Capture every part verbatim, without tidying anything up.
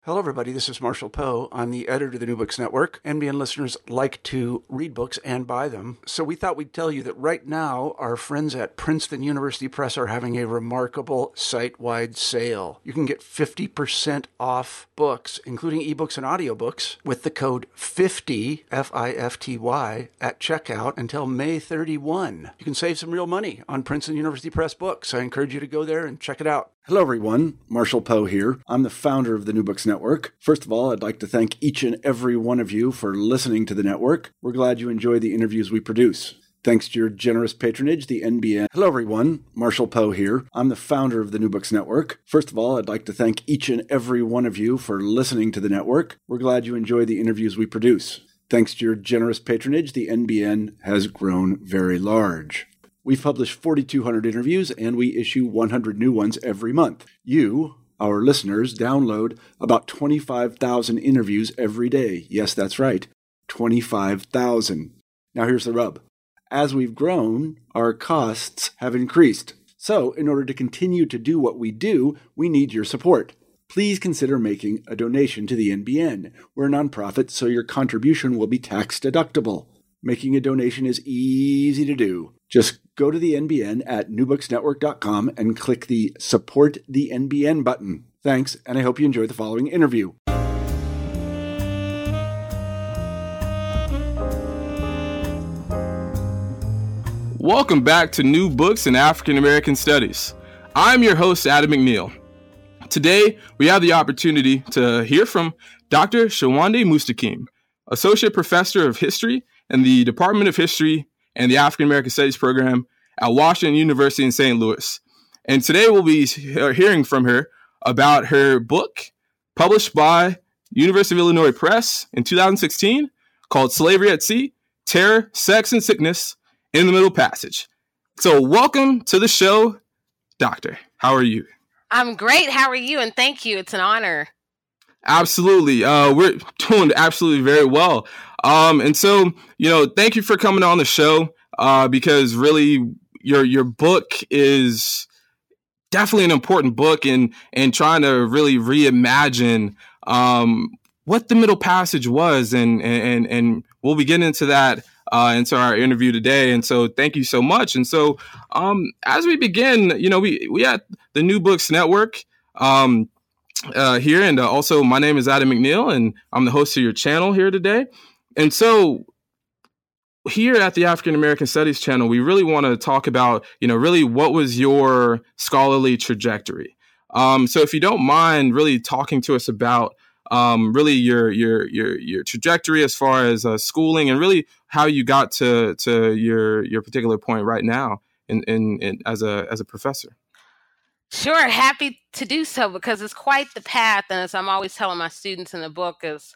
Hello, everybody. This is Marshall Poe. I'm the editor of the New Books Network. N B N listeners like to read books and buy them. So we thought we'd tell you that right now, our friends at Princeton University Press are having a remarkable site-wide sale. You can get fifty percent off books, including ebooks and audiobooks, with the code fifty, F I F T Y, at checkout until May thirty-first. You can save some real money on Princeton University Press books. I encourage you to go there and check it out. Hello, everyone. Marshall Poe here. I'm the founder of the New Books Network. First of all, I'd like to thank each and every one of you for listening to the network. We're glad you enjoy the interviews we produce. Thanks to your generous patronage, the N B N. Hello, everyone. Marshall Poe here. I'm the founder of the New Books Network. First of all, I'd like to thank each and every one of you for listening to the network. We're glad you enjoy the interviews we produce. Thanks to your generous patronage, the N B N has grown very large. We've published forty-two hundred interviews, and we issue one hundred new ones every month. You, our listeners, download about twenty-five thousand interviews every day. Yes, that's right, twenty-five thousand. Now here's the rub. As we've grown, our costs have increased. So, in order to continue to do what we do, we need your support. Please consider making a donation to the N B N. We're a nonprofit, so your contribution will be tax deductible. Making a donation is easy to do. Just go to the N B N at new books network dot com and click the Support the N B N button. Thanks, and I hope you enjoy the following interview. Welcome back to New Books in African American Studies. I'm your host, Adam McNeil. Today, we have the opportunity to hear from Doctor Shawande Mustaqim, Associate Professor of History in the Department of History and the African American Studies program at Washington University in Saint Louis. And today we'll be hearing from her about her book published by University of Illinois Press in two thousand sixteen called Slavery at Sea, Terror, Sex, and Sickness in the Middle Passage. So welcome to the show, Doctor. How are you? I'm great. How are you? And thank you. It's an honor. Absolutely. Uh, we're doing absolutely very well. Um, and so, you know, thank you for coming on the show uh, because really your your book is definitely an important book in, in trying to really reimagine um, what the Middle Passage was. And, and, and we'll be getting into that uh, into our interview today. And so thank you so much. And so um, as we begin, you know, we, we at the New Books Network um, uh, here. And uh, also my name is Adam McNeil, and I'm the host of your channel here today. And so here at the African American Studies channel, we really want to talk about, you know, really what was your scholarly trajectory? Um, so if you don't mind really talking to us about um, really your your your your trajectory as far as uh, schooling and really how you got to to your your particular point right now in, in, in as a as a professor. Sure. Happy to do so because it's quite the path. And as I'm always telling my students in the book is,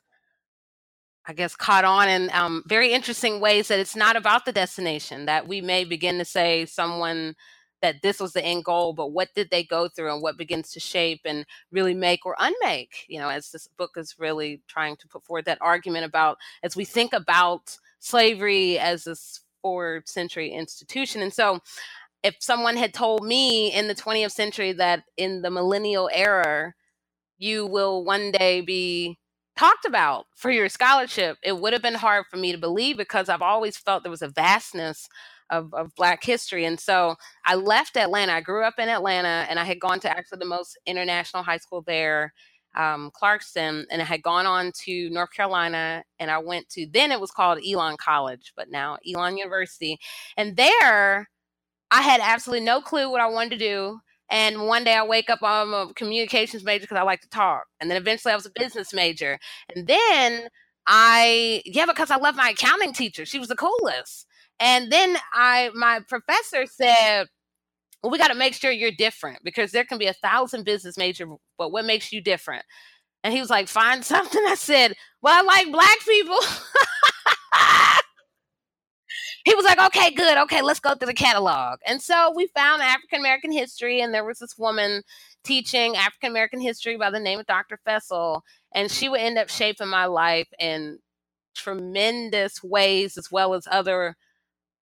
I guess, caught on in um, very interesting ways that it's not about the destination, that we may begin to say someone that this was the end goal, but what did they go through and what begins to shape and really make or unmake, you know, as this book is really trying to put forward that argument about as we think about slavery as this fourth century institution. And so if someone had told me in the twentieth century that in the millennial era, you will one day be talked about for your scholarship, it would have been hard for me to believe because I've always felt there was a vastness of, of Black history. And so I left Atlanta. I grew up in Atlanta, and I had gone to actually the most international high school there, um, Clarkston, and I had gone on to North Carolina, and I went to, then it was called Elon College, but now Elon University. And there I had absolutely no clue what I wanted to do. And one day I wake up, I'm a communications major because I like to talk. And then eventually I was a business major. And then I, yeah, because I love my accounting teacher. She was the coolest. And then I, my professor said, well, we got to make sure you're different because there can be a thousand business majors, but what makes you different? And he was like, find something. I said, well, I like Black people. He was like, okay, good. Okay, let's go through the catalog. And so we found African-American history, and there was this woman teaching African-American history by the name of Doctor Fessel, and she would end up shaping my life in tremendous ways, as well as other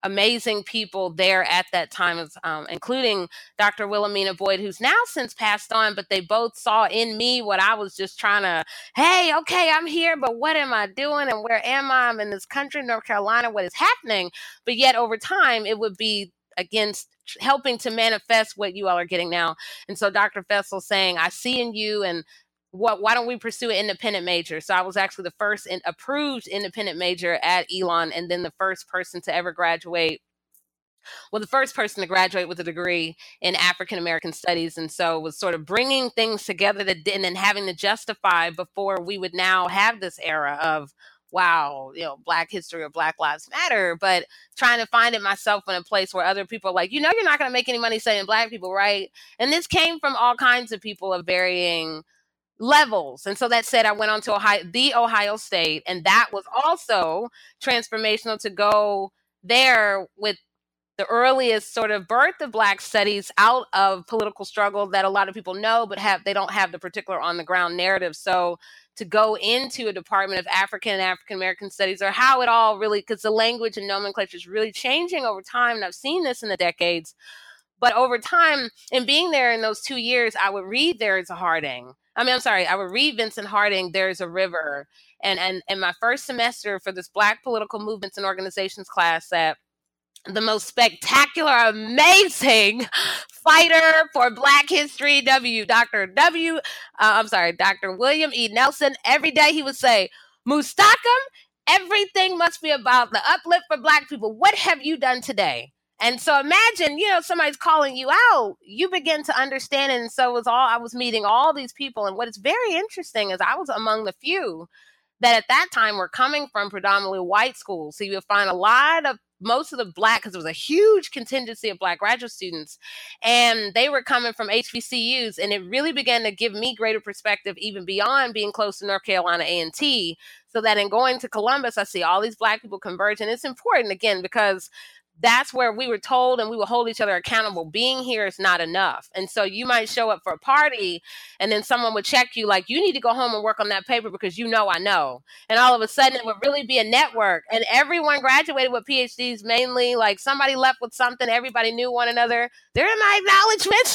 amazing people there at that time, um, including Doctor Wilhelmina Boyd, who's now since passed on, but they both saw in me what I was just trying to, hey, okay, I'm here, but what am I doing and where am I? I'm in this country, North Carolina, what is happening? But yet over time, it would be against helping to manifest what you all are getting now. And so Doctor Fessel saying, I see in you, and what, why don't we pursue an independent major? So I was actually the first in, approved independent major at Elon, and then the first person to ever graduate, well, the first person to graduate with a degree in African American studies. And so it was sort of bringing things together that, and then having to justify before we would now have this era of, wow, you know, Black history or Black Lives Matter, but trying to find it myself in a place where other people are like, you know, you're not going to make any money saying Black people, right? And this came from all kinds of people of varying levels. And so that said, I went on to Ohio, the Ohio State, and that was also transformational to go there with the earliest sort of birth of Black studies out of political struggle that a lot of people know, but have they don't have the particular on the ground narrative. So to go into a department of African and African American studies, or how it all really, because the language and nomenclature is really changing over time. And I've seen this in the decades, but over time, and being there in those two years, I would read There Is a Harding. I mean, I'm sorry, I would read Vincent Harding, There's a River. And, and, and my first semester for this Black political movements and organizations class, that the most spectacular, amazing fighter for Black history, W, Doctor W, uh, I'm sorry, Doctor William E. Nelson, every day he would say, Mustaqim, everything must be about the uplift for Black people. What have you done today? And so imagine, you know, somebody's calling you out, you begin to understand it. And so it was all, I was meeting all these people. And what is very interesting is I was among the few that at that time were coming from predominantly white schools. So you would find a lot of, most of the Black, because there was a huge contingency of Black graduate students, and they were coming from H B C Us. And it really began to give me greater perspective, even beyond being close to North Carolina A and T, so that in going to Columbus, I see all these Black people converge. And it's important, again, because that's where we were told, and we will hold each other accountable. Being here is not enough. And so you might show up for a party, and then someone would check you like, you need to go home and work on that paper because you know I know. And all of a sudden it would really be a network. And everyone graduated with P H Ds, mainly like somebody left with something. Everybody knew one another. They're in my acknowledgments.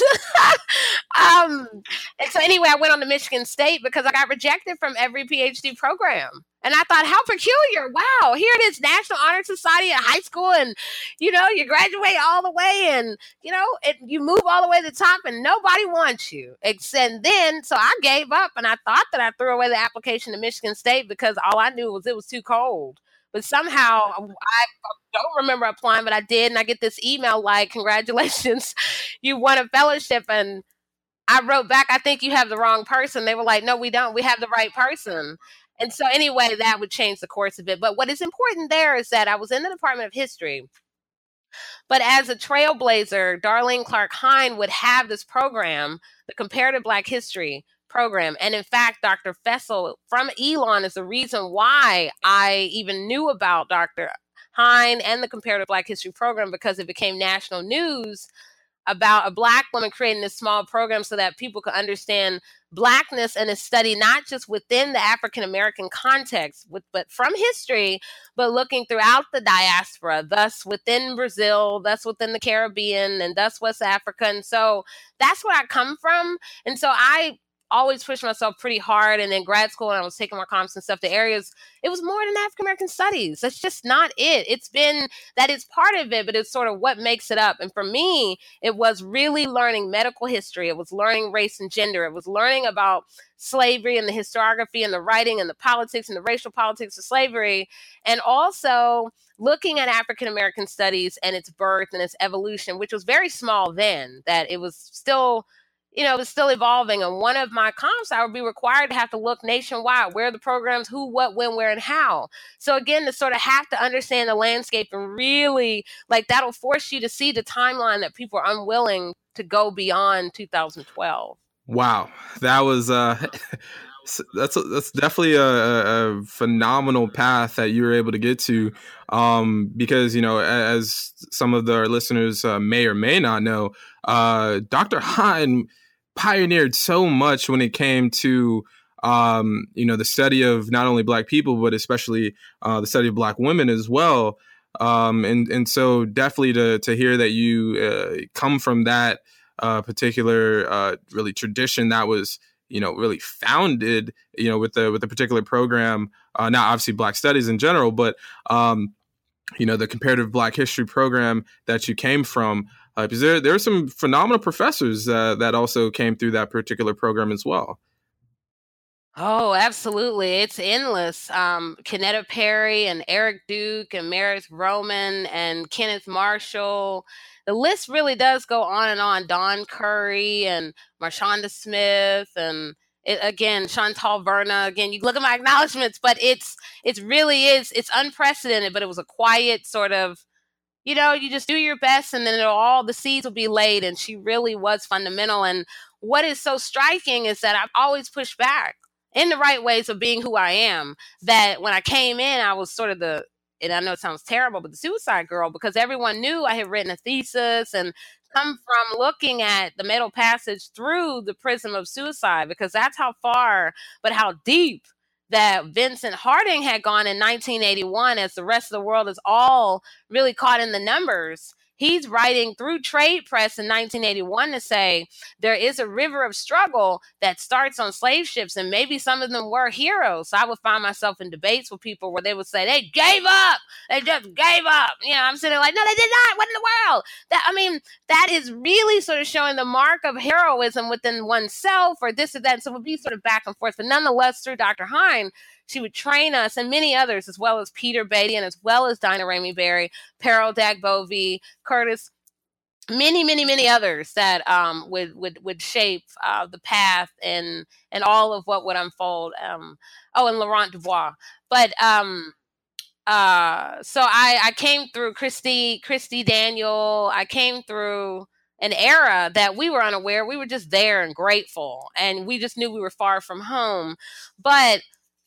um, and so anyway, I went on to Michigan State because I got rejected from every P H D program. And I thought, how peculiar. Wow, here it is, National Honor Society at high school. And, you know, you graduate all the way and, you know, it, you move all the way to the top and nobody wants you. And then, so I gave up and I thought that I threw away the application to Michigan State because all I knew was it was too cold. But somehow I don't remember applying, but I did. And I get this email like, congratulations, you won a fellowship. And I wrote back, I think you have the wrong person. They were like, no, we don't. We have the right person. And so anyway, that would change the course a bit. But what is important there is that I was in the Department of History, but as a trailblazer, Darlene Clark Hine would have this program, the Comparative Black History program. And in fact, Doctor Fessel from Elon is the reason why I even knew about Doctor Hine and the Comparative Black History program, because it became national news about a Black woman creating this small program so that people could understand Blackness and a study not just within the African-American context, with, but from history, but looking throughout the diaspora, thus within Brazil, thus within the Caribbean, and thus West Africa. And so that's where I come from. And so I always pushed myself pretty hard. And in grad school, and I was taking more comps and stuff, the areas, it was more than African-American studies. That's just not it. It's been, that is part of it, but it's sort of what makes it up. And for me, it was really learning medical history. It was learning race and gender. It was learning about slavery and the historiography and the writing and the politics and the racial politics of slavery. And also looking at African-American studies and its birth and its evolution, which was very small then, that it was still, you know, it's still evolving. And one of my comps, I would be required to have to look nationwide. Where are the programs, who, what, when, where, and how? So again, to sort of have to understand the landscape and really, like, that'll force you to see the timeline that people are unwilling to go beyond two thousand twelve. Wow. That was, uh, that's, that's definitely a, a phenomenal path that you were able to get to. Um, because, you know, as some of the listeners uh, may or may not know, uh, Doctor Hine pioneered so much when it came to, um, you know, the study of not only Black people, but especially uh, the study of Black women as well. Um, and and so definitely to to hear that you uh, come from that uh, particular uh, really tradition that was, you know, really founded, you know, with the with the particular program, uh, not obviously Black Studies in general, but um, you know, the comparative Black history program that you came from. Uh, because there there are some phenomenal professors uh, that also came through that particular program as well. Oh, absolutely. It's endless. Um, Kennetta Perry and Eric Duke and Meredith Roman and Kenneth Marshall. The list really does go on and on. Don Curry and Marshonda Smith and it, again, Chantal Verna. Again, you look at my acknowledgments, but it's it's really is it's unprecedented. But it was a quiet sort of, you know, you just do your best and then it'll, all the seeds will be laid. And she really was fundamental. And what is so striking is that I've always pushed back in the right ways of being who I am. That when I came in, I was sort of the, and I know it sounds terrible, but the suicide girl, because everyone knew I had written a thesis and come from looking at the Middle Passage through the prism of suicide, because that's how far, but how deep that Vincent Harding had gone in nineteen eighty-one, as the rest of the world is all really caught in the numbers. He's writing through trade press in nineteen eighty-one to say there is a river of struggle that starts on slave ships, and maybe some of them were heroes. So I would find myself in debates with people where they would say they gave up, they just gave up. You know, I'm sitting like, no, they did not. What in the world? That I mean, that is really sort of showing the mark of heroism within oneself, or this or that. So it would be sort of back and forth, but nonetheless, through Doctor Hine, she would train us, and many others, as well as Peter Beatty and as well as Dinah Ramey Berry, Peril Dagbovie, Curtis, many, many, many others that um, would would would shape uh, the path and and all of what would unfold. Um, oh, and Laurent Dubois. But um, uh, so I, I came through Christy, Christy Daniel. I came through an era that we were unaware. We were just there and grateful, and we just knew we were far from home. But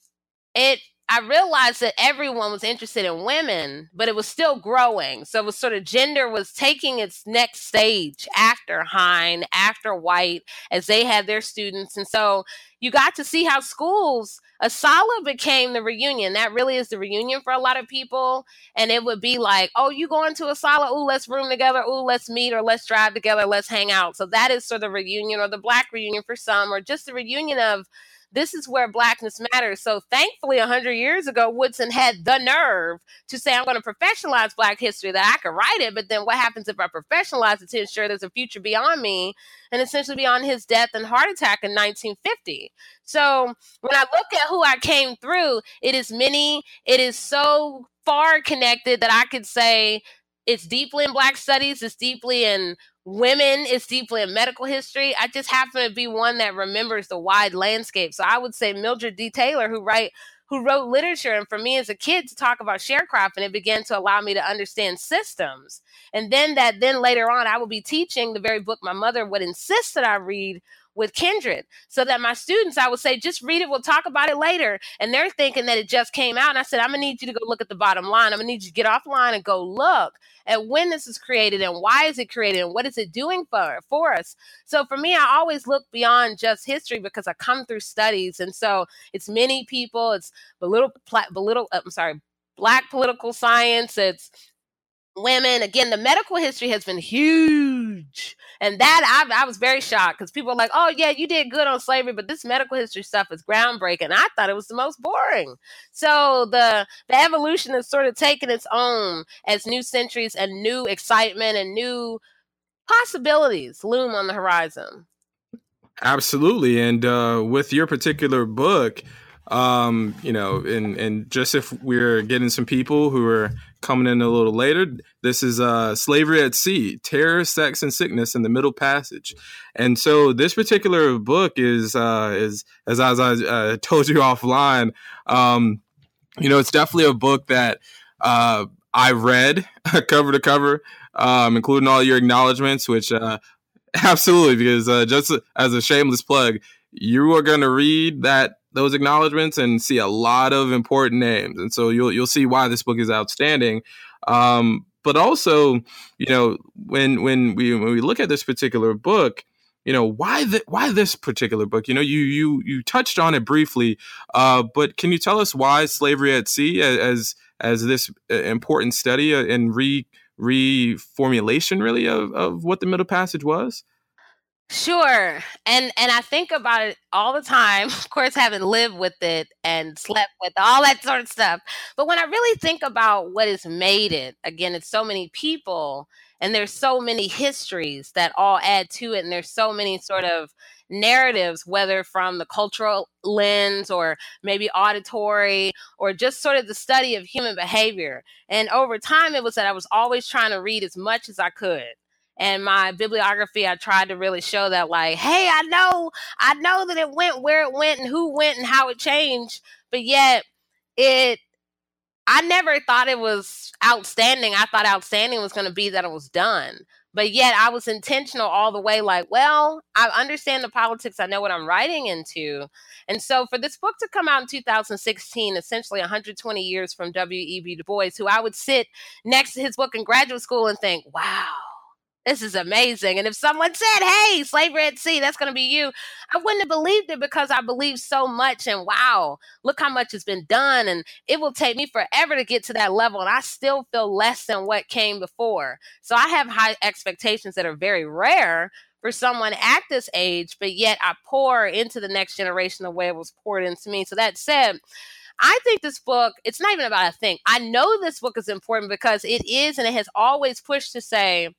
it I realized that everyone was interested in women, but it was still growing. So it was sort of gender was taking its next stage after Hine, after White, as they had their students. And so you got to see how schools, Asala became the reunion. That really is the reunion for a lot of people. And it would be like, oh, you going to Asala? Ooh, let's room together. Ooh, let's meet, or let's drive together. Let's hang out. So that is sort of the reunion, or the Black reunion for some, or just the reunion of, this is where Blackness matters. So thankfully, one hundred years ago, Woodson had the nerve to say, I'm going to professionalize Black history, that I could write it, but then what happens if I professionalize it to ensure there's a future beyond me, and essentially beyond his death and heart attack in nineteen fifty. So when I look at who I came through, it is many, it is so far connected that I could say it's deeply in Black studies, it's deeply in women, it's deeply in medical history. I just happen to be one that remembers the wide landscape. So I would say Mildred D. Taylor, who write, who wrote literature. And for me as a kid to talk about sharecropping, it began to allow me to understand systems. And then that, then later on, I would be teaching the very book my mother would insist that I read with Kindred, so that my students, I would say, just read it, we'll talk about it later. And they're thinking that it just came out. And I said, I'm gonna need you to go look at the bottom line. I'm gonna need you to get offline and go look at when this is created and why is it created and what is it doing for, for us. So for me, I always look beyond just history because I come through studies. And so it's many people, it's belittle, belittle, I'm sorry, Black political science, it's women. Again, the medical history has been huge. And that, I, I was very shocked because people are like, oh, yeah, you did good on slavery, but this medical history stuff is groundbreaking. I thought it was the most boring. So the, the evolution has sort of taken its own as new centuries and new excitement and new possibilities loom on the horizon. Absolutely. And uh, with your particular book, um, you know, and, and just if we're getting some people who are coming in a little later, this is uh, Slavery at Sea, Terror, Sex, and Sickness in the Middle Passage. And so this particular book is, uh, is as, as I uh, told you offline, um, you know, it's definitely a book that uh, I read cover to cover, um, including all your acknowledgments, which uh, absolutely, because uh, just as a shameless plug, you are going to read that those acknowledgments and see a lot of important names. And so you'll you'll see why this book is outstanding. Um, but also, you know, when when we when we look at this particular book, you know, why the, why this particular book? You know, you you you touched on it briefly, uh, but can you tell us why Slavery at Sea as as this important study and re reformulation really of, of what the Middle Passage was? Sure. And and I think about it all the time, of course, having lived with it and slept with all that sort of stuff. But when I really think about what has made it, again, it's so many people and there's so many histories that all add to it. And there's so many sort of narratives, whether from the cultural lens or maybe auditory or just sort of the study of human behavior. And over time, it was that I was always trying to read as much as I could. And my bibliography, I tried to really show that, like, hey, I know, I know that it went where it went and who went and how it changed. But yet it, I never thought it was outstanding. I thought outstanding was going to be that it was done. But yet I was intentional all the way, like, well, I understand the politics. I know what I'm writing into. And so for this book to come out in two thousand sixteen, essentially one hundred twenty years from W E B Du Bois, who I would sit next to his book in graduate school and think, wow, this is amazing. And if someone said, hey, Slavery at Sea, that's going to be you, I wouldn't have believed it because I believe so much. And wow, look how much has been done. And it will take me forever to get to that level. And I still feel less than what came before. So I have high expectations that are very rare for someone at this age, but yet I pour into the next generation the way it was poured into me. So that said, I think this book, it's not even about a thing. I know this book is important because it is, and it has always pushed to say,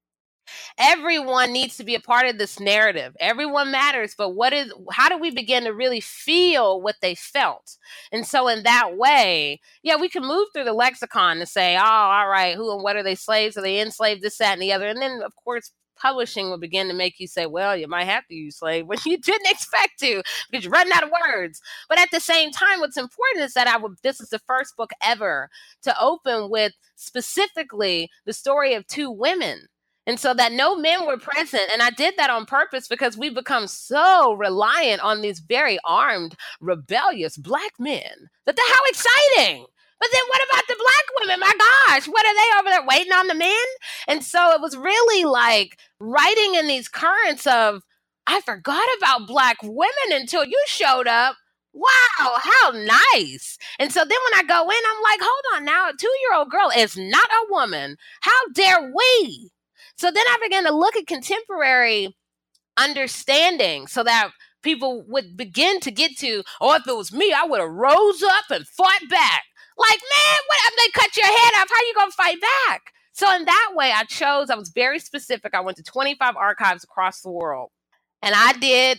everyone needs to be a part of this narrative. Everyone matters, but what is, how do we begin to really feel what they felt? And so in that way, yeah, we can move through the lexicon to say, oh, all right, who and what are they slaves? Are they enslaved? This, that, and the other. And then, of course, publishing will begin to make you say, well, you might have to use slave when you didn't expect to because you're running out of words. But at the same time, what's important is that I would, this is the first book ever to open with specifically the story of two women. And so that no men were present. And I did that on purpose because we become so reliant on these very armed, rebellious Black men that they're how exciting. But then what about the Black women? My gosh, what are they over there waiting on the men? And so it was really like writing in these currents of, I forgot about Black women until you showed up. Wow, how nice. And so then when I go in, I'm like, hold on now, a two-year-old girl is not a woman. How dare we? So then I began to look at contemporary understanding so that people would begin to get to, oh, if it was me, I would have rose up and fought back. Like, man, what if they cut your head off? How are you going to fight back? So in that way, I chose, I was very specific. I went to twenty-five archives across the world. And I did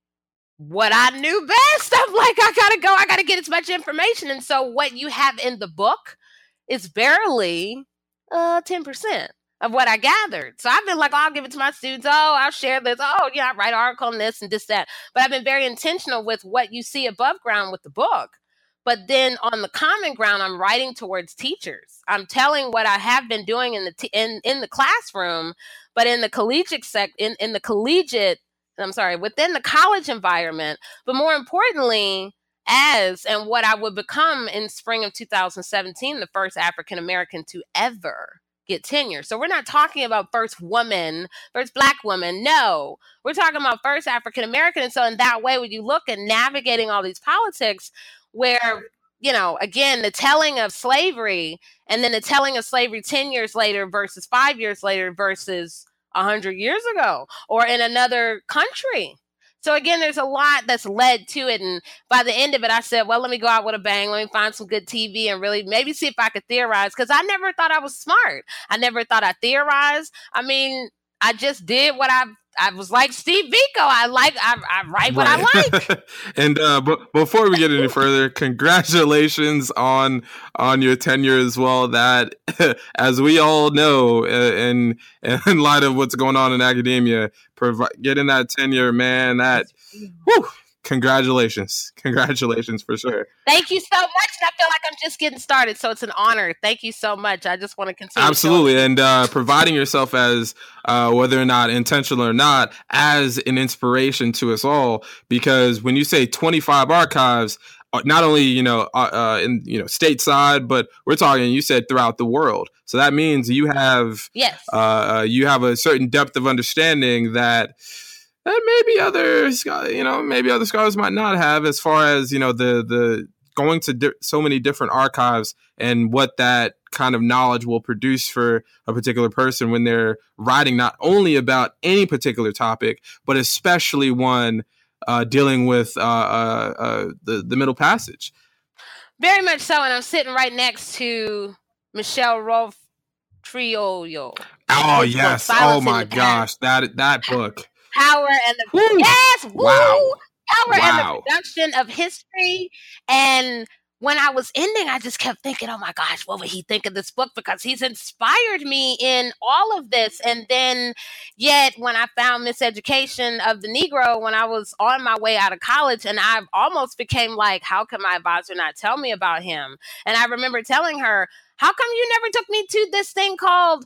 what I knew best. I'm like, I got to go. I got to get as much information. And so what you have in the book is barely uh, ten percent. Of what I gathered. So I've been like, oh, I'll give it to my students. Oh, I'll share this. Oh, yeah, I write an article on this and this, that. But I've been very intentional with what you see above ground with the book. But then on the common ground, I'm writing towards teachers. I'm telling what I have been doing in the t- in, in the classroom, but in the collegiate sec in, in the collegiate, I'm sorry, within the college environment. But more importantly, as and what I would become in spring of two thousand seventeen, the first African American to ever get tenure. So we're not talking about first woman, first Black woman. No, we're talking about first African American. And so in that way, when you look at navigating all these politics where, you know, again, the telling of slavery and then the telling of slavery ten years later versus five years later versus one hundred years ago or in another country. So again, there's a lot that's led to it. And by the end of it, I said, well, let me go out with a bang. Let me find some good T V and really maybe see if I could theorize. Because I never thought I was smart. I never thought I theorized. I mean, I just did what I I was like Steve Biko. I like I, I write what right. I like. And uh, but before we get any further, congratulations on on your tenure as well. That, as we all know, uh, in in light of what's going on in academia, provi- getting that tenure, man, that whew, congratulations, congratulations for sure. Thank you so much. I feel like I'm just getting started, so it's an honor. Thank you so much. I just want to continue. Absolutely, and uh, providing yourself as uh, whether or not intentional or not, as an inspiration to us all. Because when you say twenty-five archives, not only you know uh, uh, in you know stateside, but we're talking. You said throughout the world, so that means you have yes, uh, you have a certain depth of understanding that that maybe other, you know, maybe other scholars might not have, as far as, you know, the the going to di- so many different archives and what that kind of knowledge will produce for a particular person when they're writing not only about any particular topic, but especially one uh, dealing with uh, uh, uh, the, the Middle Passage. Very much so, and I'm sitting right next to Michelle Rolfe Trujillo. Oh, yes. Oh, my gosh. That that book. Power and the... Woo. Yes! Woo! Wow. Power wow. and the production of history. And when I was ending, I just kept thinking, oh, my gosh, what would he think of this book? Because he's inspired me in all of this. And then yet when I found Miseducation of the Negro, when I was on my way out of college, and I almost became like, how can my advisor not tell me about him? And I remember telling her, how come you never took me to this thing called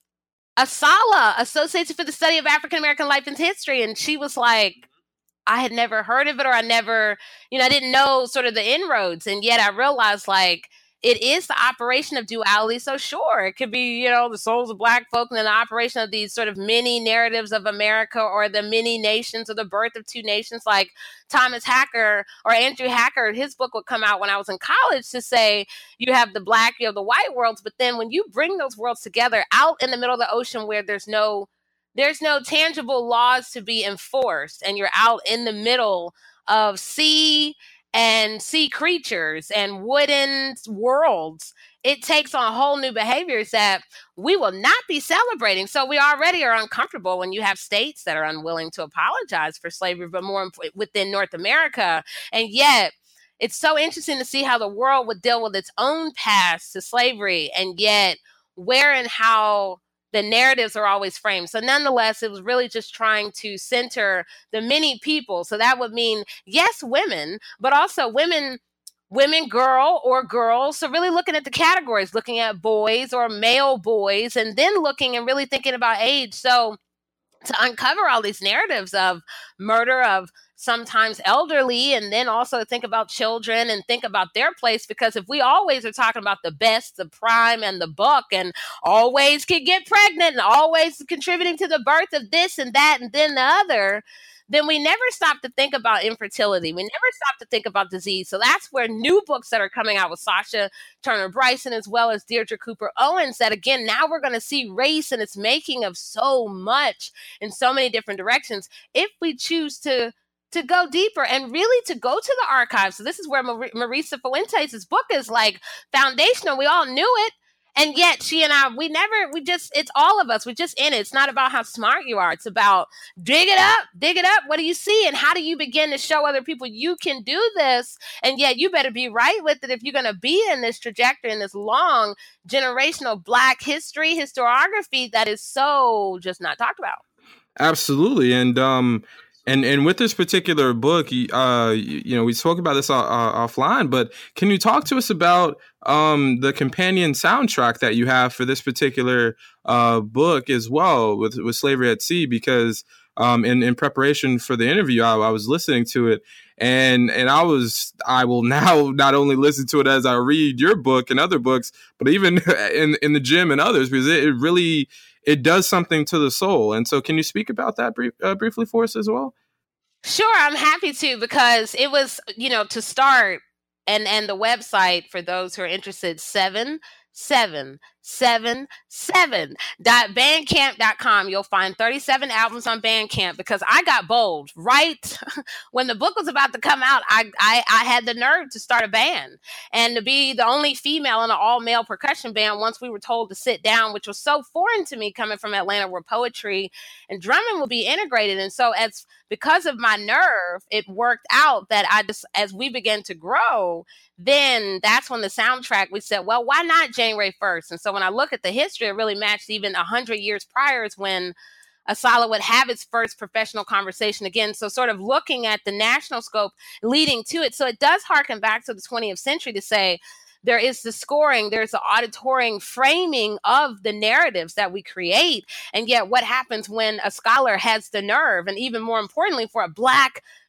ASALH, Association for the Study of African American Life and History? And she was like, I had never heard of it, or I never, you know, I didn't know sort of the inroads. And yet I realized, like, it is the operation of duality. So sure, it could be, you know, the souls of Black folk and then the operation of these sort of mini narratives of America, or the many nations, or the birth of two nations, like Thomas Hacker or Andrew Hacker. His book would come out when I was in college to say you have the Black, you have the white worlds. But then when you bring those worlds together out in the middle of the ocean where there's no There's no tangible laws to be enforced, and you're out in the middle of sea and sea creatures and wooden worlds, it takes on whole new behaviors that we will not be celebrating. So we already are uncomfortable when you have states that are unwilling to apologize for slavery, but more within North America. And yet it's so interesting to see how the world would deal with its own past to slavery, and yet where and how the narratives are always framed. So nonetheless, it was really just trying to center the many people. So that would mean, yes, women, but also women, women, girl, or girls. So really looking at the categories, looking at boys or male boys, and then looking and really thinking about age. So to uncover all these narratives of murder, of sometimes elderly, and then also think about children and think about their place. Because if we always are talking about the best, the prime, and the buck, and always can get pregnant, and always contributing to the birth of this and that and then the other, then we never stop to think about infertility. We never stop to think about disease. So that's where new books that are coming out with Sasha Turner Bryson, as well as Deirdre Cooper Owens, that again, now we're going to see race and its making of so much in so many different directions if we choose to to go deeper and really to go to the archives. So this is where Mar- Marisa Fuentes' book is like foundational. We all knew it. And yet she and I, we never, we just, it's all of us. We're just in it. It's not about how smart you are. It's about dig it up, dig it up. What do you see? And how do you begin to show other people you can do this? And yet you better be right with it if you're going to be in this trajectory, in this long generational Black history, historiography that is so just not talked about. Absolutely. And, um, And and with this particular book, uh, you, you know, we spoke about this uh, uh, offline, but can you talk to us about um, the companion soundtrack that you have for this particular uh, book as well, with, with Slavery at Sea? Because um, in, in preparation for the interview, I, I was listening to it, and and I was I will now not only listen to it as I read your book and other books, but even in in the gym and others, because it, it really. It does something to the soul. And so can you speak about that brief, uh, briefly for us as well? Sure, I'm happy to, because it was, you know, to start, and, and the website for those who are interested, seven seven seven seven dot bandcamp dot com. You'll find thirty-seven albums on Bandcamp, because I got bold right when the book was about to come out. I, I I had the nerve to start a band, and to be the only female in an all-male percussion band once we were told to sit down, which was so foreign to me coming from Atlanta, where poetry and drumming will be integrated. And so as because of my nerve, it worked out that I just, as we began to grow, then that's when the soundtrack, we said, well, why not January first? And so when I look at the history, it really matched even one hundred years prior is when ASALH would have its first professional conversation again. So sort of looking at the national scope leading to it. So it does harken back to the twentieth century to say, there is the scoring, there's the auditory framing of the narratives that we create. And yet what happens when a scholar has the nerve, and even more importantly, for a Black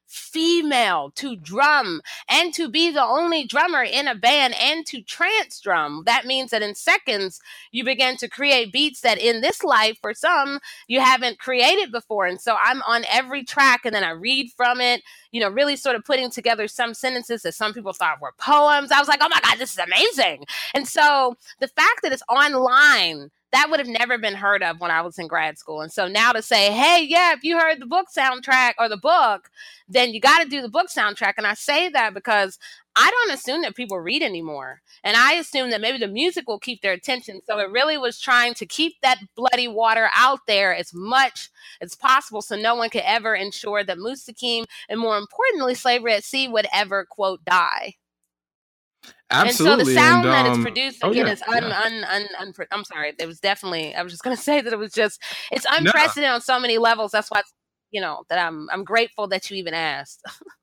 female to drum and to be the only drummer in a band and to trance drum. That means that in seconds, you begin to create beats that in this life, for some, you haven't created before. And so I'm on every track and then I read from it, you know, really sort of putting together some sentences that some people thought were poems. I was like, oh my God, this is amazing. And so the fact that it's online, that would have never been heard of when I was in grad school. And so now to say, hey, yeah, if you heard the book soundtrack or the book, then you got to do the book soundtrack. And I say that because I don't assume that people read anymore. And I assume that maybe the music will keep their attention. So it really was trying to keep that bloody water out there as much as possible so no one could ever ensure that Mustaqim and, more importantly, slavery at sea would ever, quote, die. Absolutely. And so the sound and, um, that it's produced, oh, again, yeah, is un, yeah. un, un, un, un, I'm sorry, it was definitely, I was just going to say that it was just, it's unprecedented no. on so many levels. That's why, you know, that I'm, I'm grateful that you even asked.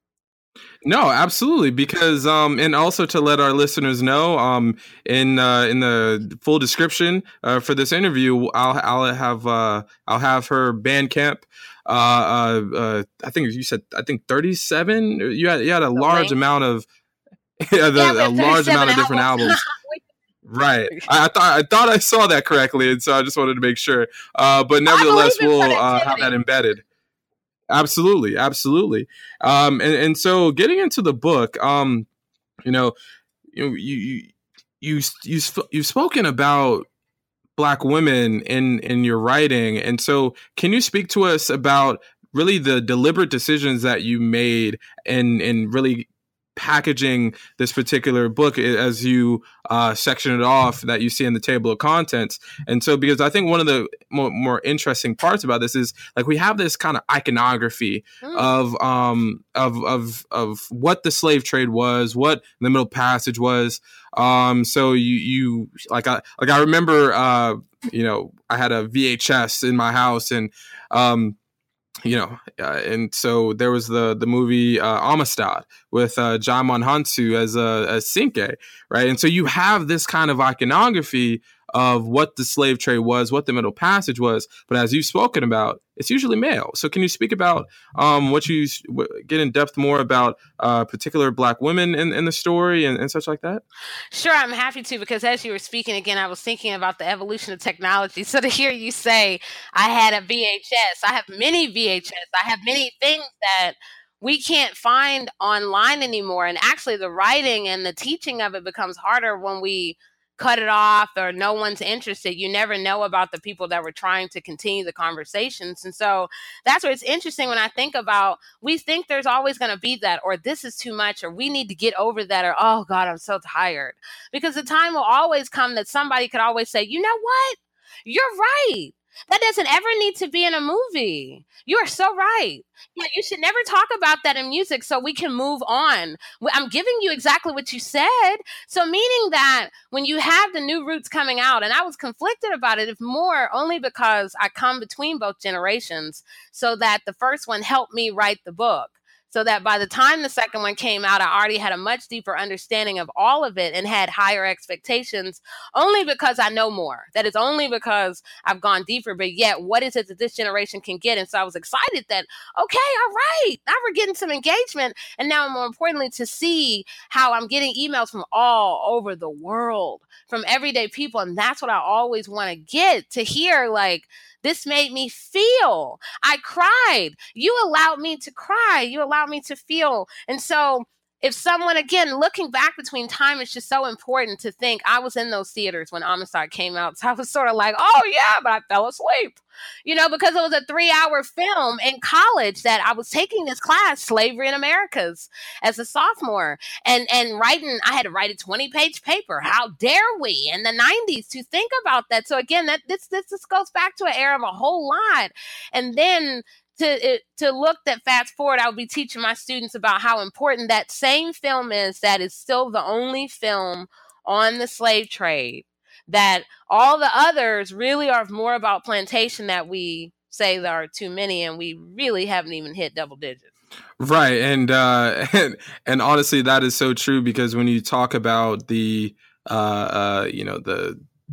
No, absolutely. Because, um, and also to let our listeners know, um, in, uh, in the full description, uh, for this interview, I'll, I'll have, uh, I'll have her Bandcamp. Uh, uh, uh, I think you said, I think thirty-seven, you had, you had a the large link. amount of, yeah, the, yeah, a large amount of different albums. albums. Right. I, I thought I thought I saw that correctly, and so I just wanted to make sure. Uh, but nevertheless, we'll uh, have that embedded. Absolutely, absolutely. Um, and, and so getting into the book, um, you know, you you you you you've spoken about Black women in in your writing, and so can you speak to us about really the deliberate decisions that you made and and really packaging this particular book as you uh, section it off that you see in the table of contents? And so, because I think one of the more, more interesting parts about this is like we have this kind of iconography mm. of um of of of what the slave trade was, what the Middle Passage was. Um, so you you like I like I remember uh you know I had a V H S in my house and um. You know, uh, and so there was the the movie uh, Amistad with uh, Djimon Hounsou as a as Cinque, right? And so you have this kind of iconography of what the slave trade was, what the Middle Passage was. But as you've spoken about, it's usually male. So can you speak about um, what you get in depth more about uh, particular Black women in, in the story and, and such like that? Sure, I'm happy to, because as you were speaking again, I was thinking about the evolution of technology. So to hear you say I had a V H S, I have many V H S, I have many things that we can't find online anymore. And actually the writing and the teaching of it becomes harder when we cut it off or no one's interested. You never know about the people that were trying to continue the conversations. And so that's where it's interesting when I think about, we think there's always going to be that, or this is too much, or we need to get over that, or, oh God, I'm so tired. Because the time will always come that somebody could always say, you know what? You're right. That doesn't ever need to be in a movie. You are so right. Yeah, you should never talk about that in music so we can move on. I'm giving you exactly what you said. So meaning that when you have the new roots coming out, and I was conflicted about it, if more, only because I come between both generations, so that the first one helped me write the book. So that by the time the second one came out, I already had a much deeper understanding of all of it and had higher expectations, only because I know more. That is only because I've gone deeper. But yet, what is it that this generation can get? And so I was excited that, okay, all right, now we're getting some engagement. And now, more importantly, to see how I'm getting emails from all over the world, from everyday people. And that's what I always want to get, to hear, like, this made me feel. I cried. You allowed me to cry. You allowed me to feel. And so if someone, again, looking back between time, it's just so important to think I was in those theaters when Amistad came out. So I was sort of like, oh, yeah, but I fell asleep, you know, because it was a three hour film in college that I was taking this class, Slavery in Americas, as a sophomore, and, and writing, I had to write a twenty page paper. How dare we in the nineties to think about that? So again, that this, this, this goes back to an era of a whole lot. And then To it, to look that fast forward, I would be teaching my students about how important that same film is, that is still the only film on the slave trade, that all the others really are more about plantation, that we say there are too many, and we really haven't even hit double digits. Right. And, uh, and, and honestly, that is so true, because when you talk about the, uh, uh, you know, the,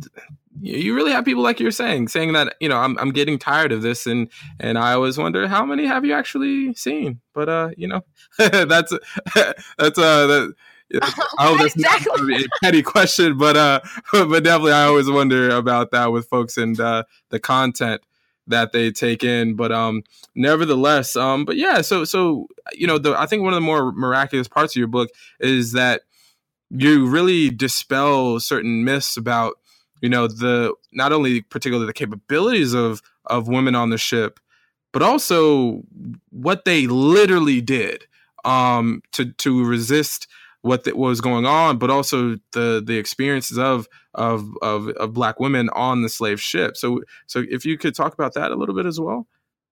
you really have people like you're saying, saying that, you know, I'm I'm getting tired of this, and and I always wonder how many have you actually seen? But uh, you know, that's that's uh that. I hope that's exactly. not a petty question, but uh, but definitely I always wonder about that with folks and uh, the content that they take in. But um, nevertheless, um, but yeah, so so you know, the I think one of the more miraculous parts of your book is that you really dispel certain myths about, you know, the not only particularly the capabilities of of women on the ship, but also what they literally did um, to to resist what the, what was going on, but also the the experiences of of of of Black women on the slave ship. So so if you could talk about that a little bit as well.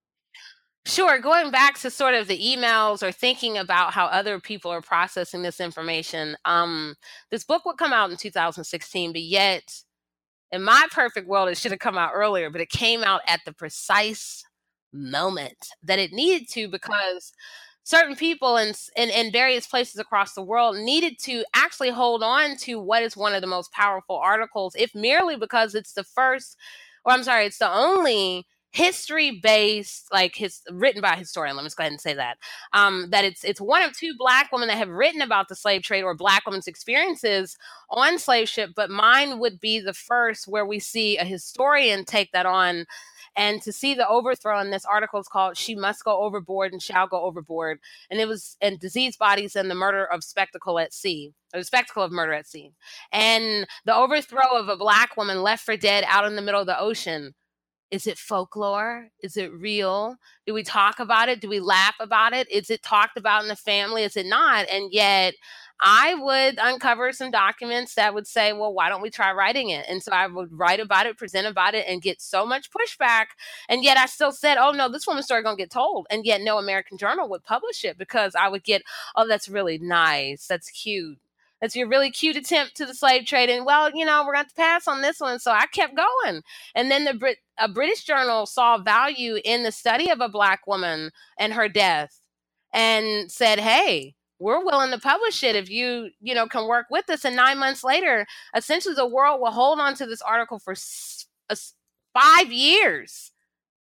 Sure. Going back to sort of the emails or thinking about how other people are processing this information, um, this book would come out in two thousand sixteen, but yet in my perfect world, it should have come out earlier, but it came out at the precise moment that it needed to, because certain people in, in, in various places across the world needed to actually hold on to what is one of the most powerful articles, if merely because it's the first, or I'm sorry, it's the only history-based, like his written by a historian. Let me just go ahead and say that. Um, that it's it's one of two Black women that have written about the slave trade or Black women's experiences on slave ship, but mine would be the first where we see a historian take that on. And to see the overthrow in this article is called "She Must Go Overboard and Shall Go Overboard," and it was in Diseased Bodies and the Murder of Spectacle at Sea, or the Spectacle of Murder at Sea, and the overthrow of a Black woman left for dead out in the middle of the ocean. Is it folklore? Is it real? Do we talk about it? Do we laugh about it? Is it talked about in the family? Is it not? And yet I would uncover some documents that would say, well, why don't we try writing it? And so I would write about it, present about it, and get so much pushback. And yet I still said, oh, no, this woman's story going to get told. And yet no American journal would publish it, because I would get, oh, that's really nice. That's cute. That's your really cute attempt to the slave trade. And, well, you know, we're going to pass on this one. So I kept going. And then the Brit- a British journal saw value in the study of a Black woman and her death and said, hey, we're willing to publish it if you, you know, can work with us. And nine months later, essentially the world will hold on to this article for s- s- five years.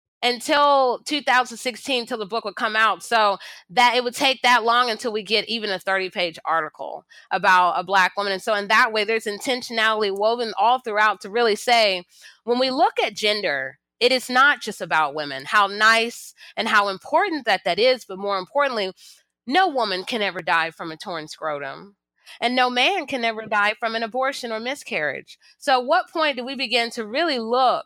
Until two thousand sixteen, till the book would come out. So that it would take that long until we get even a thirty-page article about a Black woman. And so in that way, there's intentionality woven all throughout to really say, when we look at gender, it is not just about women, how nice and how important that that is, but more importantly, no woman can ever die from a torn scrotum. And no man can ever die from an abortion or miscarriage. So at what point do we begin to really look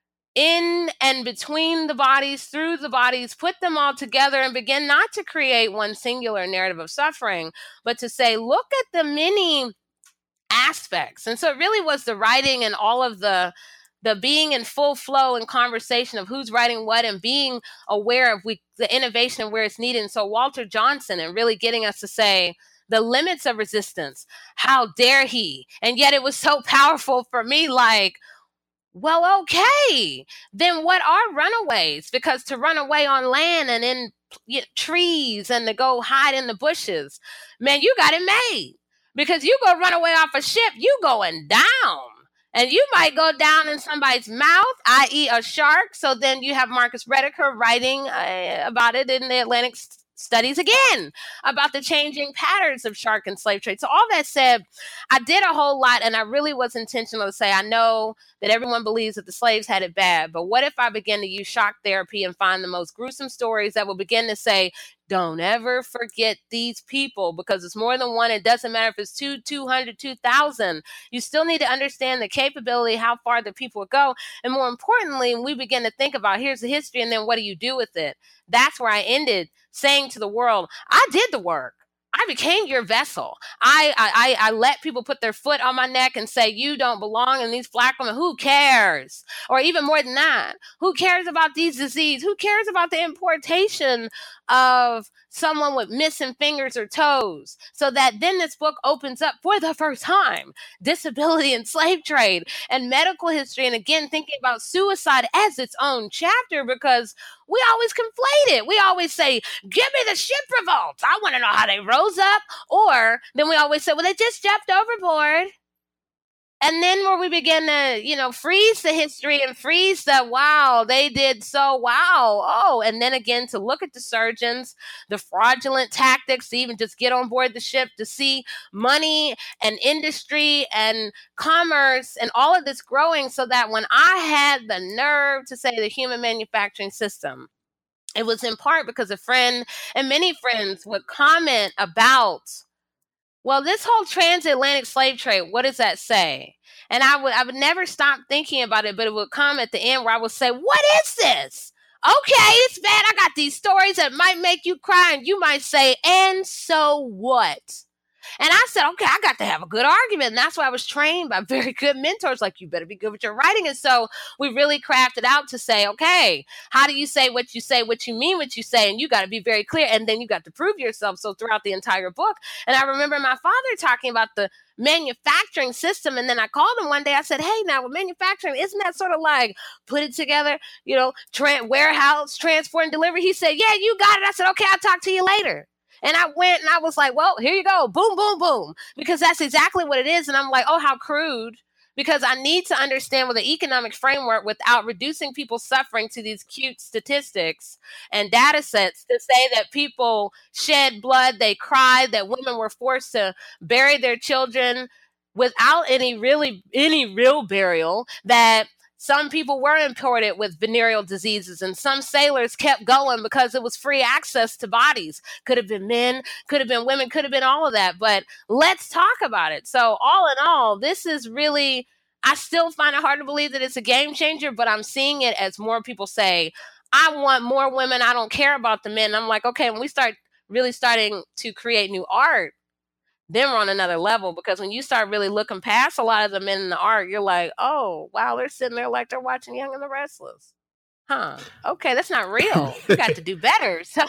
in and between the bodies, through the bodies, put them all together and begin not to create one singular narrative of suffering, but to say, look at the many aspects. And so it really was the writing and all of the the being in full flow and conversation of who's writing what and being aware of we, the innovation and where it's needed. And so Walter Johnson, and really getting us to say, the limits of resistance, how dare he? And yet it was so powerful for me, like, well, okay, then what are runaways? Because to run away on land and in you know, trees and to go hide in the bushes, man, you got it made. Because you go run away off a ship, you going down. And you might go down in somebody's mouth, that is a shark. So then you have Marcus Rediker writing uh, about it in the Atlantic Studies again, about the changing patterns of shark and slave trade. So all that said, I did a whole lot, and I really was intentional to say, I know that everyone believes that the slaves had it bad, but what if I begin to use shock therapy and find the most gruesome stories that will begin to say, don't ever forget these people, because it's more than one. It doesn't matter if it's two, two hundred, two thousand. You still need to understand the capability, how far the people would go. And more importantly, we begin to think about, here's the history, and then what do you do with it? That's where I ended, saying to the world, I did the work. I became your vessel. I, I I let people put their foot on my neck and say, you don't belong in these Black women. Who cares? Or even more than that, who cares about these diseases? Who cares about the importation of someone with missing fingers or toes? So that then this book opens up for the first time, disability and slave trade and medical history. And again, thinking about suicide as its own chapter, because we always conflate it. We always say, give me the ship revolts. I want to know how they rose up. Or then we always say, well, they just jumped overboard. And then where we begin to, you know, freeze the history and freeze that, wow, they did so, wow, oh, and then again to look at the surgeons, the fraudulent tactics to even just get on board the ship, to see money and industry and commerce and all of this growing, so that when I had the nerve to say the human manufacturing system, it was in part because a friend and many friends would comment about, well, this whole transatlantic slave trade, what does that say? And I would I would never stop thinking about it, but it would come at the end where I would say, what is this? Okay, it's bad. I got these stories that might make you cry, and you might say, and so what? And I said, okay, I got to have a good argument. And that's why I was trained by very good mentors, like, you better be good with your writing. And so we really crafted out to say, okay, how do you say what you say, what you mean, what you say? And you got to be very clear. And then you got to prove yourself. So throughout the entire book. And I remember my father talking about the manufacturing system. And then I called him one day. I said, hey, now with manufacturing, isn't that sort of like put it together, you know, tra- warehouse, transport, and delivery? He said, yeah, you got it. I said, okay, I'll talk to you later. And I went and I was like, well, here you go. Boom, boom, boom. Because that's exactly what it is. And I'm like, oh, how crude. Because I need to understand with the economic framework without reducing people's suffering to these cute statistics and data sets to say that people shed blood, they cried, that women were forced to bury their children without any really any real burial, that some people were imported with venereal diseases, and some sailors kept going because it was free access to bodies. Could have been men, could have been women, could have been all of that. But let's talk about it. So all in all, this is really, I still find it hard to believe that it's a game changer, but I'm seeing it as more people say, I want more women. I don't care about the men. I'm like, okay, when we start really starting to create new art, then we're on another level, because when you start really looking past a lot of the men in the art, you're like, oh, wow, they're sitting there like they're watching Young and the Restless. Huh. Okay, that's not real. We got to do better. So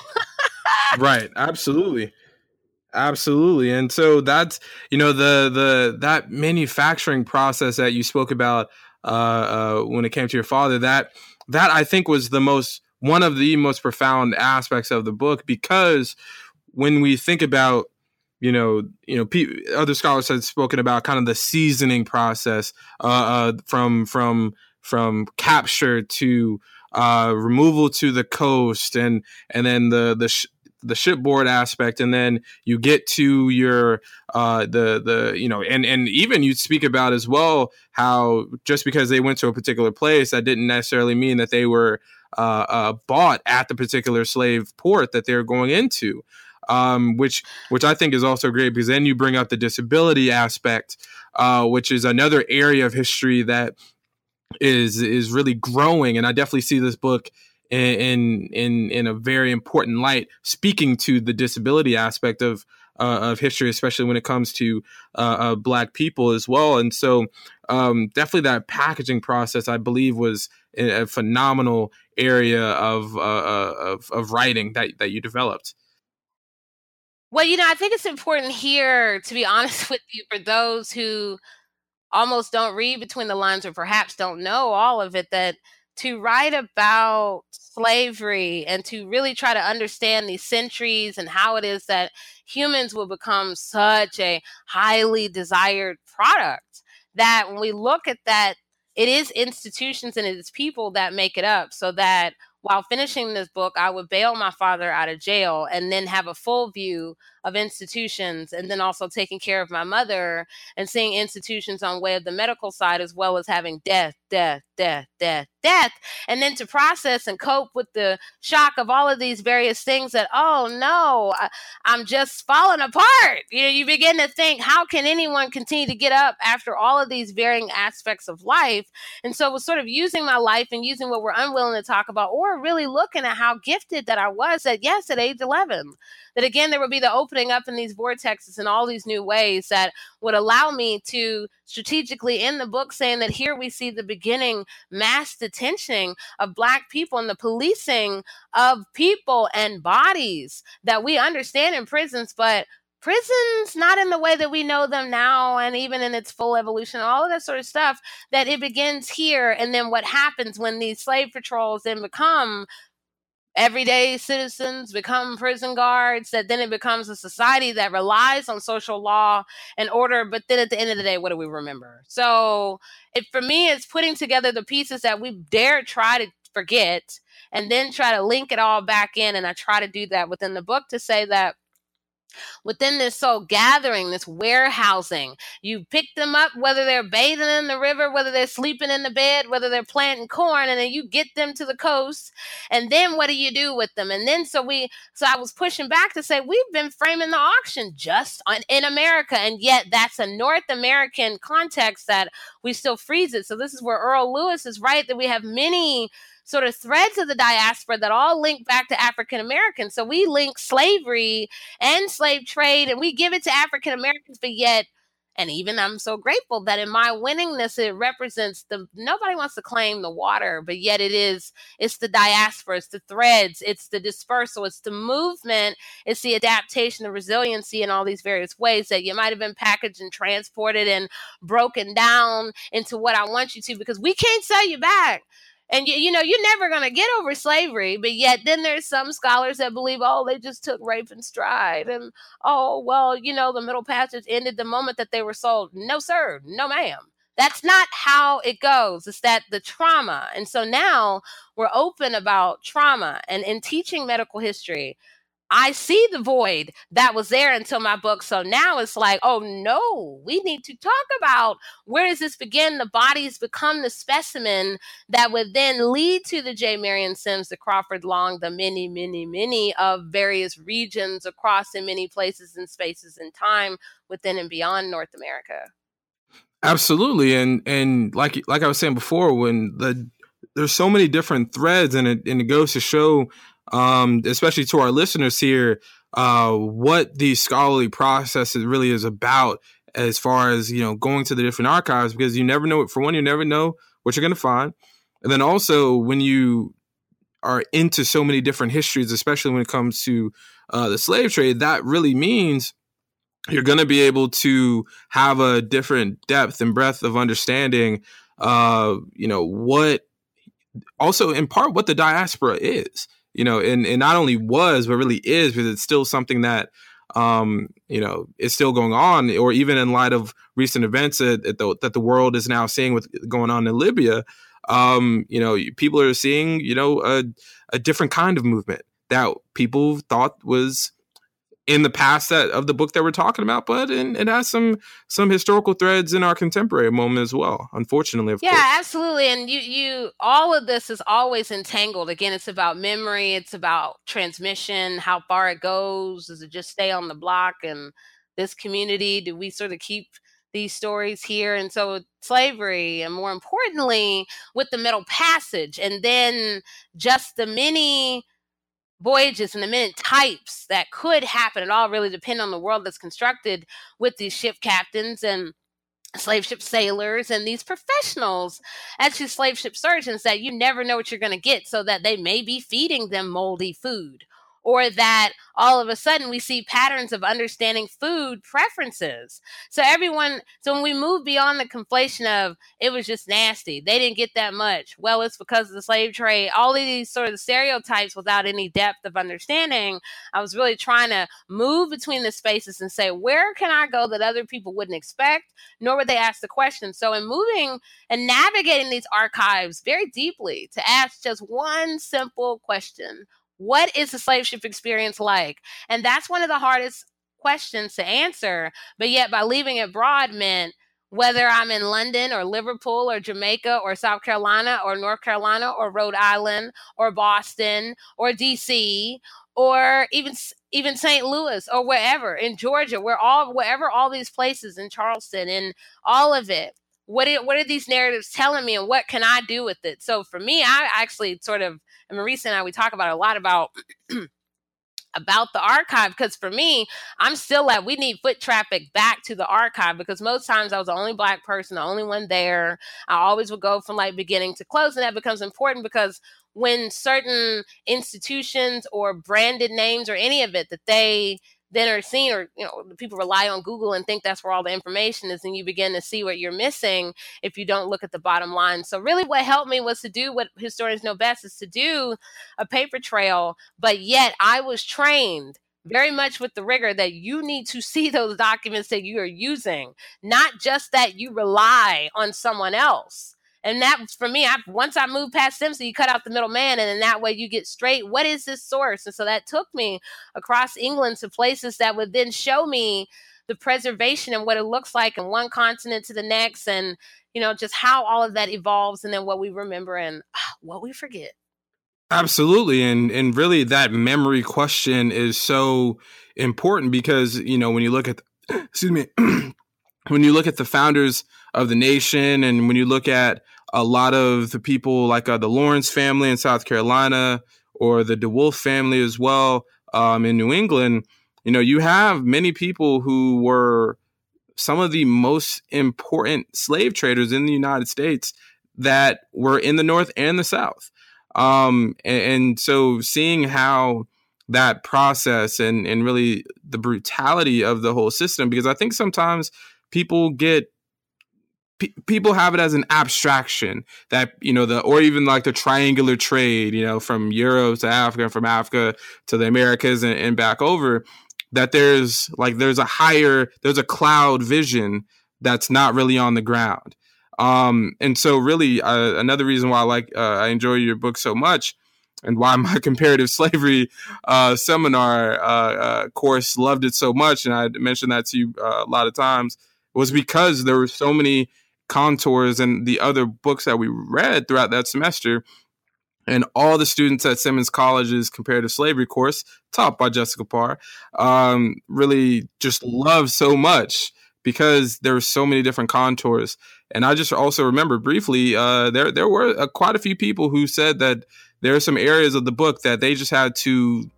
Right. Absolutely. Absolutely. And so that's, you know, the the that manufacturing process that you spoke about uh, uh, when it came to your father, that that I think was the most one of the most profound aspects of the book, because when we think about, you know, you know, pe- other scholars have spoken about kind of the seasoning process uh, uh, from from from capture to uh, removal to the coast, and and then the the sh- the shipboard aspect, and then you get to your uh, the the you know, and and even you speak about as well how just because they went to a particular place, that didn't necessarily mean that they were uh, uh, bought at the particular slave port that they're going into. Um, which which I think is also great, because then you bring up the disability aspect, uh, which is another area of history that is is really growing, and I definitely see this book in in in a very important light, speaking to the disability aspect of uh, of history, especially when it comes to uh, uh, Black people as well. And so, um, definitely that packaging process, I believe, was a phenomenal area of uh, of, of writing that that you developed. well, you know, I think it's important here, to be honest with you, for those who almost don't read between the lines or perhaps don't know all of it, that to write about slavery and to really try to understand these centuries and how it is that humans will become such a highly desired product, that when we look at that, it is institutions and it is people that make it up. So that while finishing this book, I would bail my father out of jail and then have a full view of institutions, and then also taking care of my mother and seeing institutions on way of the medical side, as well as having death, death, death, death, death. And then to process and cope with the shock of all of these various things that, oh no, I, I'm just falling apart. You know, you begin to think, how can anyone continue to get up after all of these varying aspects of life? And so it was sort of using my life and using what we're unwilling to talk about, or really looking at how gifted that I was at, yes, at age eleven. That again, there would be the opening up in these vortexes in all these new ways that would allow me to strategically in the book saying that here we see the beginning mass detention of Black people and the policing of people and bodies that we understand in prisons, but prisons not in the way that we know them now, and even in its full evolution, all of that sort of stuff, that it begins here. And then what happens when these slave patrols then become everyday citizens become prison guards, that then it becomes a society that relies on social law and order. But then at the end of the day, what do we remember? So it, for me, it's putting together the pieces that we dare try to forget and then try to link it all back in. And I try to do that within the book to say that within this soul gathering, this warehousing, you pick them up, whether they're bathing in the river, whether they're sleeping in the bed, whether they're planting corn, and then you get them to the coast. And then what do you do with them? And then so we, so I was pushing back to say, we've been framing the auction just on, in America. And yet that's a North American context that we still freeze it. So this is where Earl Lewis is right, that we have many sort of threads of the diaspora that all link back to African Americans. So we link slavery and slave trade, and we give it to African Americans, but yet, and even I'm so grateful that in my winningness, it represents the, nobody wants to claim the water, but yet it is, it's the diaspora, it's the threads, it's the dispersal, it's the movement, it's the adaptation, the resiliency in all these various ways that you might have been packaged and transported and broken down into what I want you to, because we can't sell you back. And, you, you know, you're never going to get over slavery, but yet then there's some scholars that believe, oh, they just took rape in stride. And, oh, well, you know, the Middle Passage ended the moment that they were sold. No, sir. No, ma'am. That's not how it goes. It's that the trauma. And so now we're open about trauma. And in teaching medical history, I see the void that was there until my book. So now it's like, oh no, we need to talk about where does this begin? The bodies become the specimen that would then lead to the J. Marion Sims, the Crawford Long, the many, many, many of various regions across in many places and spaces and time within and beyond North America. Absolutely. And, and like, like I was saying before, when the, there's so many different threads, and it, and it goes to show, Um, especially to our listeners here, uh, what the scholarly process really is about, as far as, you know, going to the different archives, because you never know, for one, you never know what you're going to find. And then also when you are into so many different histories, especially when it comes to uh, the slave trade, that really means you're going to be able to have a different depth and breadth of understanding, uh, you know, what also in part what the diaspora is. You know, and, and not only was, but really is, because it's still something that, um, you know, is still going on, or even in light of recent events that, that, the, that the world is now seeing with going on in Libya. Um, you know, people are seeing, you know, a, a different kind of movement that people thought was in the past that of the book that we're talking about, but it, it has some some historical threads in our contemporary moment as well, unfortunately, of yeah, course. Yeah, absolutely. And you, you, all of this is always entangled. Again, it's about memory. It's about transmission, how far it goes. Does it just stay on the block and this community? Do we sort of keep these stories here? And so slavery, and more importantly, with the Middle Passage, and then just the many voyages and the many types that could happen. It all really depends on the world that's constructed with these ship captains and slave ship sailors and these professionals, actually slave ship surgeons, that you never know what you're going to get, so that they may be feeding them moldy food, or that all of a sudden we see patterns of understanding food preferences. So everyone, so when we move beyond the conflation of it was just nasty, they didn't get that much, well, it's because of the slave trade, all of these sort of stereotypes without any depth of understanding, I was really trying to move between the spaces and say, where can I go that other people wouldn't expect, nor would they ask the question? So in moving and navigating these archives very deeply, to ask just one simple question: what is the slave ship experience like? And that's one of the hardest questions to answer. But yet by leaving it broad meant whether I'm in London or Liverpool or Jamaica or South Carolina or North Carolina or Rhode Island or Boston or D C or even even Saint Louis or wherever, in Georgia, where all wherever all these places, in Charleston, and all of it. What are, what are these narratives telling me, and what can I do with it? So for me, I actually sort of, and Marisa and I, we talk about a lot about about the archive, because for me, I'm still at, we need foot traffic back to the archive, because most times I was the only Black person, the only one there. I always would go from like beginning to close, and that becomes important because when certain institutions or branded names or any of it, that they then are seen, or, you know, people rely on Google and think that's where all the information is, and you begin to see what you're missing if you don't look at the bottom line. So really what helped me was to do what historians know best, is to do a paper trail, but yet I was trained very much with the rigor that you need to see those documents that you are using, not just that you rely on someone else. And that, for me, I, once I moved past Simpson, you cut out the middleman, and in that way you get straight, what is this source? And so that took me across England to places that would then show me the preservation and what it looks like in one continent to the next, and, you know, just how all of that evolves, and then what we remember and ah, what we forget. Absolutely. And and really that memory question is so important because, you know, when you look at, excuse me, when you look at the founders of the nation, and when you look at a lot of the people like uh, the Lawrence family in South Carolina, or the DeWolf family as well um, in New England, you know, you have many people who were some of the most important slave traders in the United States that were in the North and the South. Um, and, and so seeing how that process and, and really the brutality of the whole system, because I think sometimes people get, pe- people have it as an abstraction that, you know, the, or even like the triangular trade, you know, from Europe to Africa, from Africa to the Americas and, and back over, that there's like, there's a higher, there's a cloud vision that's not really on the ground. Um, and so really, uh, another reason why I like, uh, I enjoy your book so much, and why my comparative slavery, uh, seminar, uh, uh, course loved it so much. And I mentioned that to you uh, a lot of times, was because there were so many contours in the other books that we read throughout that semester. And all the students at Simmons College's comparative slavery course, taught by Jessica Parr, um, really just loved so much, because there were so many different contours. And I just also remember briefly, uh, there there were uh, quite a few people who said that there are some areas of the book that they just had to,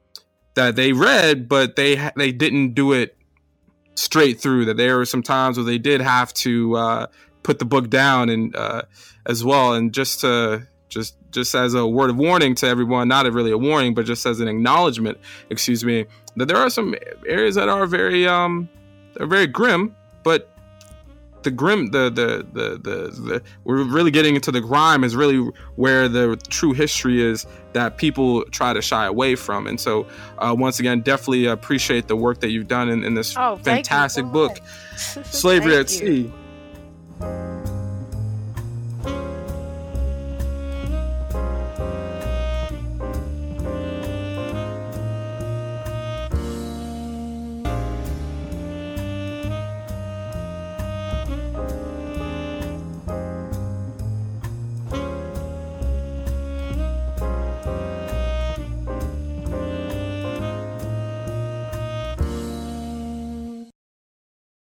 that they read, but they ha- they didn't do it straight through. That there were some times where they did have to uh, put the book down, and uh, as well. And just to just just as a word of warning to everyone, not a really a warning, but just as an acknowledgement, excuse me, that there are some areas that are very um they're very grim, but the grim, the, the, the, the, the, we're really getting into the grime is really where the true history is that people try to shy away from. And so, uh, once again, definitely appreciate the work that you've done in, in this oh, fantastic book, Slavery at Sea.